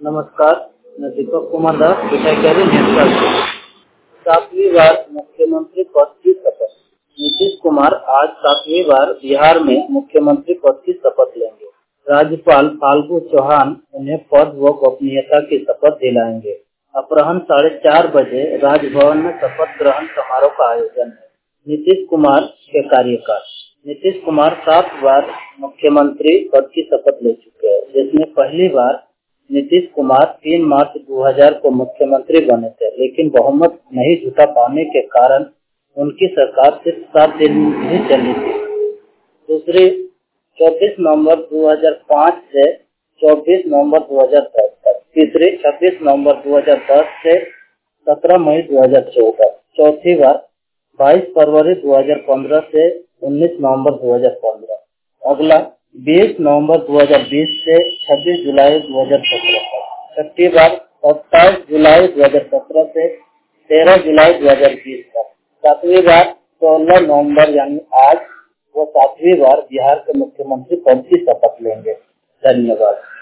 नमस्कार, मैं दीपक कुमार दास बिटाईगढ़ नेशनल से। 7वीं बार मुख्यमंत्री पद की शपथ। नीतीश कुमार आज 7वीं बार बिहार में मुख्यमंत्री पद की शपथ लेंगे। राज्यपाल फाल्गु चौहान उन्हें पद व गोपनीयता की शपथ दिलाएंगे। अपराह्न 4:30 बजे राजभवन में शपथ ग्रहण समारोह का आयोजन है। नीतीश कुमार के कार्यकाल। नीतीश कुमार 7 बार मुख्यमंत्री पद की शपथ ले चुके हैं, जिसमें पहली बार नीतीश कुमार 3 मार्च 2000 को मुख्यमंत्री बने थे, लेकिन बहुमत नहीं जुटा पाने के कारण उनकी सरकार सिर्फ 7 दिन ही चली थी। दूसरी 24 नवंबर 2005 से 24 नवंबर 2010 तक। तीसरी 26 नवंबर 2010 से 17 मई 2014। चौथी बार 22 फरवरी 2015 से 19 नवंबर 2015। अगला 20 नवंबर 2020 से 26 जुलाई 2017 तक। छठी बार 27 जुलाई 2017 से 13 जुलाई 2020 तक। 7वीं बार 16 नवंबर यानी आज वो 7वीं बार बिहार के मुख्यमंत्री पद की शपथ लेंगे। धन्यवाद।